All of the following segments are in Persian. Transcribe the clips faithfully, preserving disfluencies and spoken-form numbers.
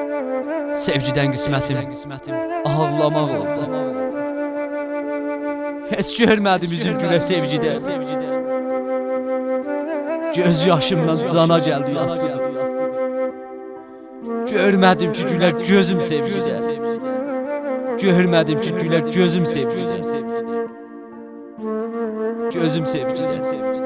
Sevgidən qismətim ağlamaq oldu. Heç görmədim üzün gülə sevgidə. Göz yaşımdan cana gəldi yastıdım. Görmədim ki gülər gözüm sevgidə. Görmədim ki gülər gözüm sevgidə. Gözüm sevgidə.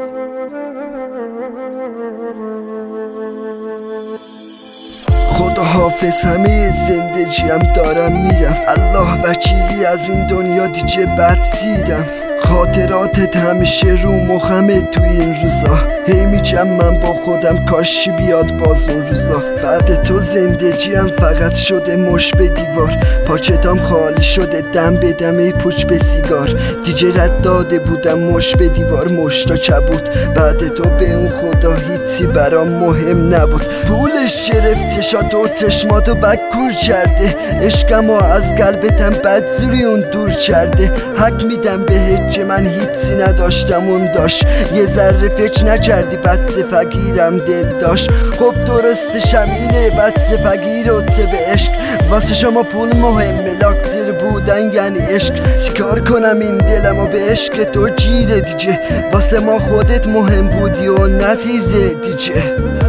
خدا حافظ همه زندگیم دارم میرم الله وکیلی از این دنیا دیگه بد سیرم خاطراتت همیشه رو مخمه توی این روزا هی میگم من با خودم کاشی بیاد باز اون روزا بعد تو زندگیم فقط شده مش به دیوار پاکتام خالی شده دم به دمه پوچ به سیگار دیگه رد داده بودم مش به دیوار مشتا کبود بعد تو به اون خدا هیچی برام مهم نبود پولش گرفت چشات و چشماتو بکور کرده عشقمو از قلبتم بدزوری اون دور کرده حق میدم بهت که من هیچی نداشتم اون داشت یه ذره فکر نکردی بچه فقیرم دل داشت خب درستشم اینه بچه فقیر و چه به عشق واسه شما پول مهمه لاکتر بودن یعنی عشق چیکار کنم این دلم و به عشق تو گیره دیگه واسه ما خودت مهم بودی و نتیزه دیگه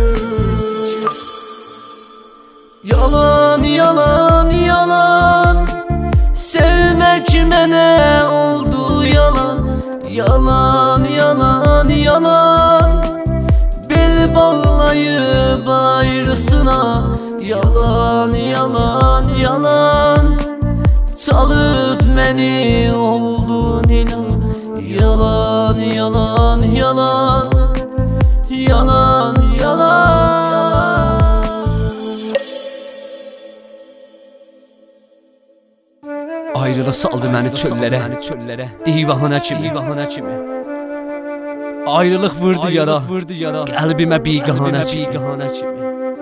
Yalan, yalan, yalan Sevmek mənə oldu yalan Yalan, yalan, yalan Bel bağlayıb ayrısına Yalan, yalan, yalan Çalıb məni oldun inan Yalan, yalan, yalan Yalan, yalan Ayrılıq saldı məni çöllərə Divahına kimi Ayrılıq vurdu yara Qəlbimə biqahana kimi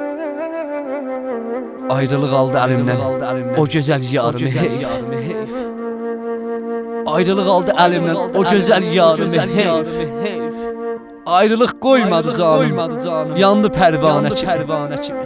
Ayrılıq aldı əlimdən O gözəl yarımı heyf Ayrılıq aldı əlimdən O gözəl yarımı heyf Ayrılıq qoymadı canım Yandı pərvanə kimi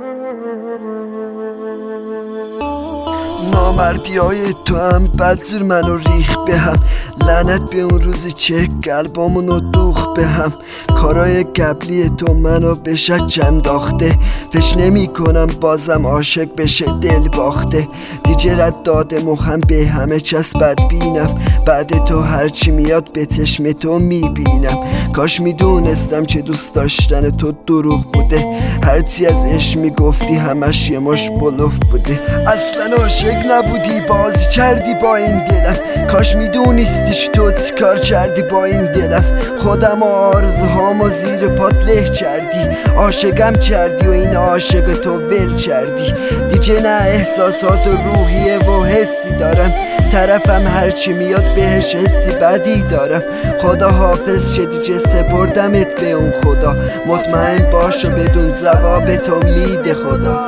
نامردی های تو هم بدزور منو ریخ به هم لعنت به اون روزی که قلبامونو دوخ به هم کارای قبلی تو منو به شک انداخته فکر نمی کنم بازم عاشق بشه دل باخته دیگه رد داده مخم به همه کس بد بینم بعد تو هرچی میاد به چشم تو میبینم کاش میدونستم که دوست داشتن تو دروغ بوده هرچی از عشق میگفتی همش یه مش بلوف بوده اصلا عاشق نبودی بازی کردی با این دلم کاش میدونستیش تو چی کار کردی با این دلم خودم و آرزوهامو زیر پات له کردی عاشقم کردی و این عاشق تو ول کردی دیگه نه احساسات و روحیه و حسی دارم طرفم هرچی میاد بهش حسی بدی دارم خدا حافظ چه دیگه سپردمت به اون خدا مطمئن باش و بدون جواب تو میده خدا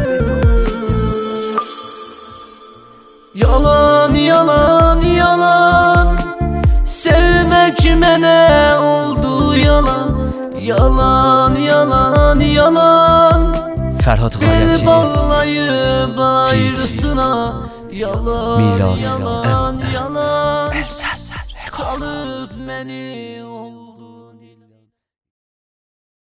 Yalan, yalan, yalan Sevmek mənə oldu yalan Yalan, yalan, yalan Fərhad Qayəti Bel bağlayıb ayrısına Yalan, yalan, yalan Çalıb məni oldu